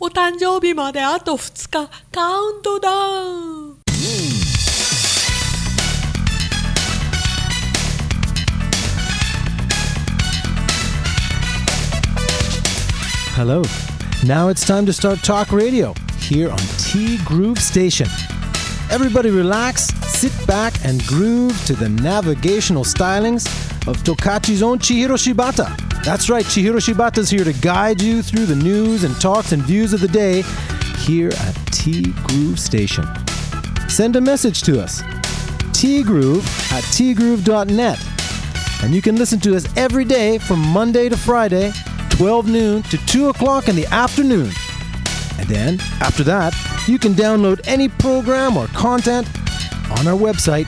お誕生日まであと2日カウントダウン。 Hello. Now it's time to start talk radio here on T Groove Station. Everybody relax, sit back and groove to the navigational stylings of Tokachi's own Chihiro Shibata. That's right, Chihiro Shibata's here to guide you through the news and talks and views of the day here at T Groove Station. Send a message to us, tgroove@tgroove.net. And you can listen to us every day from Monday to Friday, 12 noon to 2 o'clock in the afternoon. And then, after that, you can download any program or content on our website,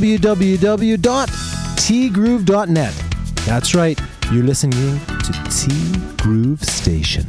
www.tgroove.net. That's right, you're listening to T Groove Station.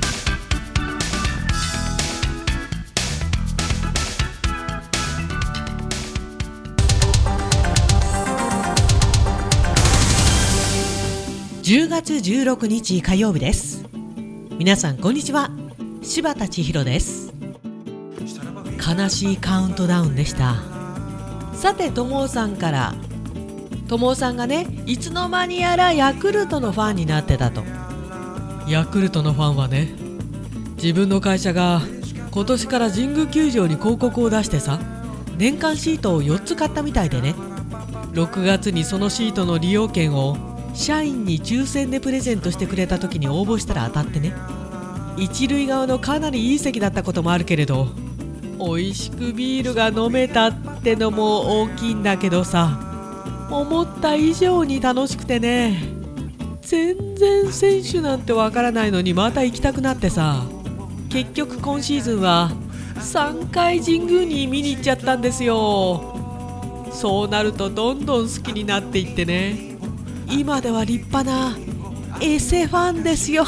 10月16日火曜日です。皆さんこんにちは。柴田千尋です。悲しいカウントダウンでした。さて、ともさんから、ともさんがね、いつの間にやらヤクルトのファンになってたと。ヤクルトのファンはね、自分の会社が今年から神宮球場に広告を出してさ、年間シートを4つ買ったみたいでね、6月にそのシートの利用券を社員に抽選でプレゼントしてくれた時に応募したら当たってね、一塁側のかなりいい席だったこともあるけれど、美味しくビールが飲めたってのも大きいんだけどさ、思った以上に楽しくてね、全然選手なんてわからないのにまた行きたくなってさ、結局今シーズンは3回神宮に見に行っちゃったんですよ。そうなるとどんどん好きになっていってね、今では立派なエセファンですよ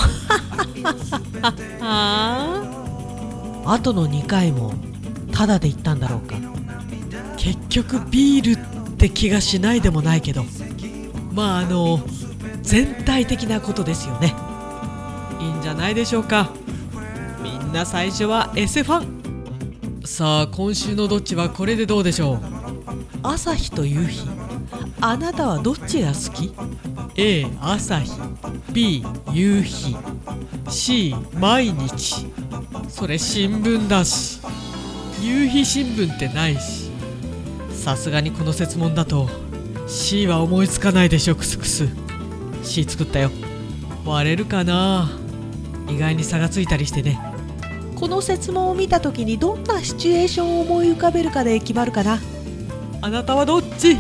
あとの2回もタダで行ったんだろうか。結局ビールって気がしないでもないけど、まあ全体的なことですよね。いいんじゃないでしょうか。みんな最初はエセファン。さあ、今週のどっちはこれでどうでしょう。朝日と夕日、あなたはどっちが好き？ A 朝日、 B 夕日、 C 毎日。それ新聞だし、夕日新聞ってないし、さすがにこの設問だと C は思いつかないでしょ。クスクス C 作ったよ。割れるかな。意外に差がついたりしてね。この設問を見た時にどんなシチュエーションを思い浮かべるかで決まるかな。あなたはどっち？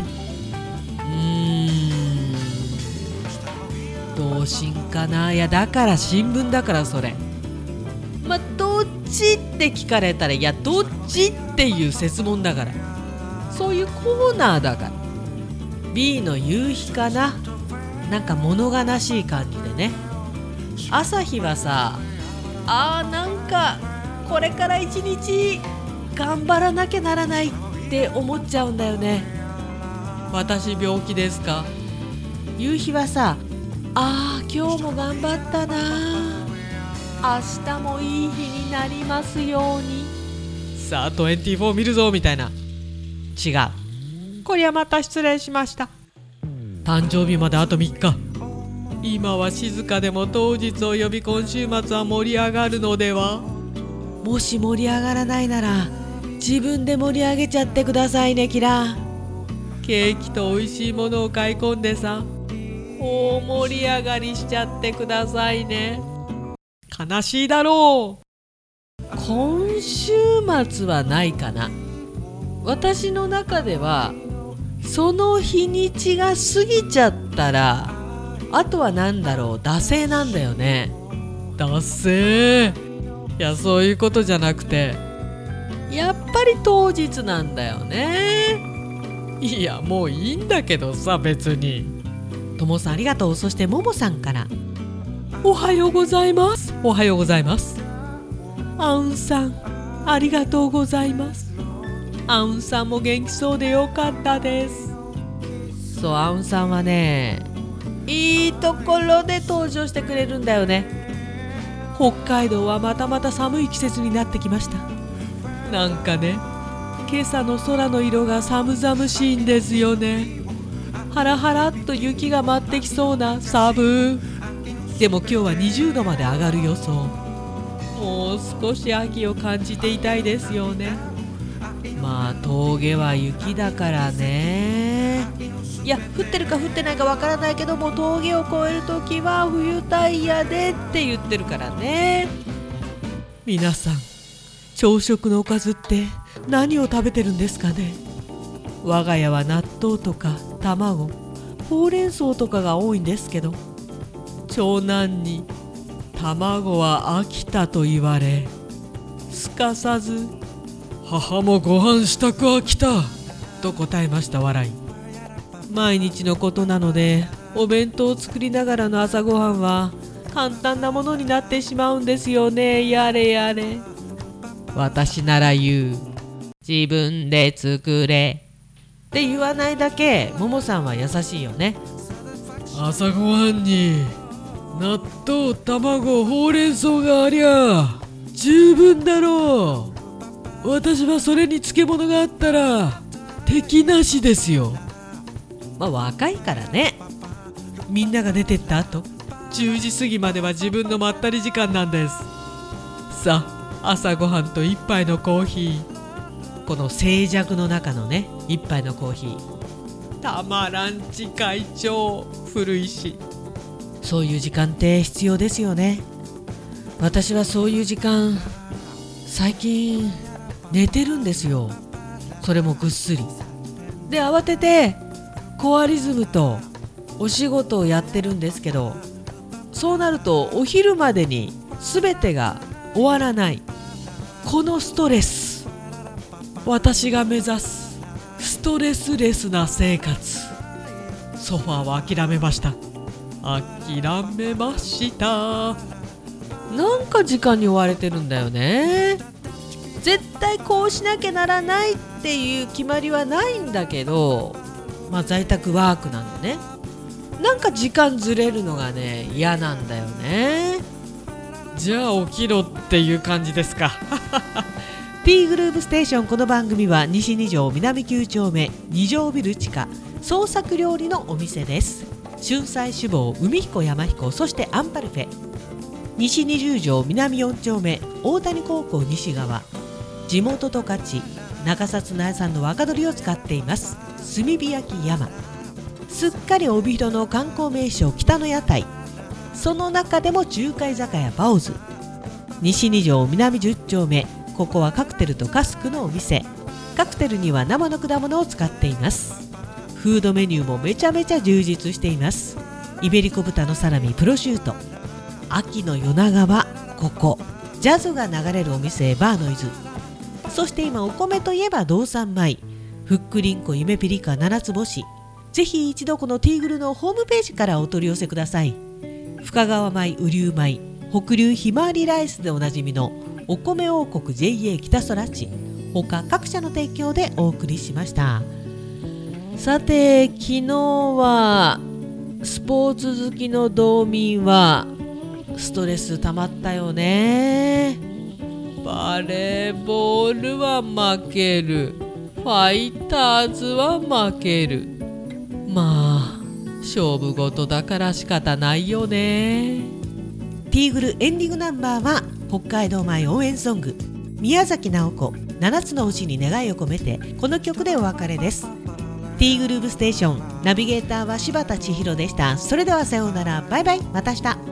同心かな。いや、だから新聞だから。それまあ、どっちって聞かれたら、いやどっちっていう設問だから、そういうコーナーだから。 B の夕日かな。なんか物悲しい感じでね。朝日はさ、なんかこれから一日頑張らなきゃならないって思っちゃうんだよね。私病気ですか。夕日はさ、今日も頑張ったな、明日もいい日になりますように、さあ24見るぞみたいな。違う、こりゃまた失礼しました。誕生日まであと3日。今は静かでも当日および今週末は盛り上がるのでは。もし盛り上がらないなら自分で盛り上げちゃってくださいね。キラケーキと美味しいものを買い込んでさ、大盛り上がりしちゃってくださいね。悲しいだろう。今週末はないかな。私の中ではその日にちが過ぎちゃったら、あとはなんだろう、惰性なんだよね。惰性？いや、そういうことじゃなくて、やっぱり当日なんだよね。いや、もういいんだけどさ、別に。ともさんありがとう。そしてももさんから、おはようございます。おはようございます。あうんさんありがとうございます。あうんさんも元気そうでよかったです。そう、あうんさんはね、いいところで登場してくれるんだよね。 北海道はまたまた寒い季節になってきました。なんかね、今朝の空の色が寒々しいんですよね。ハラハラっと雪が舞ってきそうな寒。でも今日は20度まで上がる予想。もう少し秋を感じていたいですよね。まあ峠は雪だからね。いや、降ってるか降ってないかわからないけども、峠を越えるときは冬タイヤでって言ってるからね。皆さん、朝食のおかずって何を食べてるんですかね。我が家は納豆とか卵、ほうれん草とかが多いんですけど、長男に卵は飽きたと言われ、すかさず母もご飯支度飽きたと答えました。笑い。毎日のことなので、お弁当を作りながらの朝ごはんは簡単なものになってしまうんですよね。やれやれ。私なら言う。自分で作れって言わないだけ、ももさんは優しいよね。朝ごはんに納豆、卵、ほうれん草がありゃ十分だろう。私はそれに漬物があったら敵なしですよ。まあ若いからね。みんなが出てった後、10時過ぎまでは自分のまったり時間なんです。さあ、朝ごはんと一杯のコーヒー。この静寂の中のね、一杯のコーヒー。たまらんち会長、古いし。そういう時間って必要ですよね。私はそういう時間、最近寝てるんですよ。それもぐっすり。で、慌ててコアリズムとお仕事をやってるんですけど、そうなるとお昼までに全てが終わらない。このストレス、私が目指すストレスレスな生活。ソファーは諦めました。諦めました。なんか時間に追われてるんだよね。絶対こうしなきゃならないっていう決まりはないんだけど、まあ在宅ワークなんでね、なんか時間ずれるのがね、嫌なんだよね。じゃあ起きろっていう感じですか。T グループステーション。この番組は西2条南9丁目2条ビル地下創作料理のお店です。春菜志望、海彦山彦、そしてアンパルフェ。西20条南4丁目大谷高校西側、地元十勝中札苗産の若鶏を使っています。炭火焼き山。すっかり帯広の観光名所北の屋台、その中でも中華居酒屋バオズ。西2条南10丁目、ここはカクテルとカスクのお店。カクテルには生の果物を使っています。フードメニューもめちゃめちゃ充実しています。イベリコ豚のサラミ、プロシュート。秋の夜長はここジャズが流れるお店バーノイズ。そして今お米といえば道産米、ふっくりんこ夢ピリカ7つ星。ぜひ一度このティーグルのホームページからお取り寄せください。深川米、雨竜米、北流ひまわりライスでおなじみのお米王国 JA 北空地、他各社の提供でお送りしました。さて、昨日はスポーツ好きの道民はストレス溜まったよね。バレーボールは負ける、ファイターズは負ける。まあ勝負事だから仕方ないよね。ティーグルエンディングナンバーは北海道米応援ソング、宮崎直子7つの星に願いを込めて。この曲でお別れです。ティーグルーブステーション、ナビゲーターは柴田千尋でした。それではさようなら、バイバイ、また明日。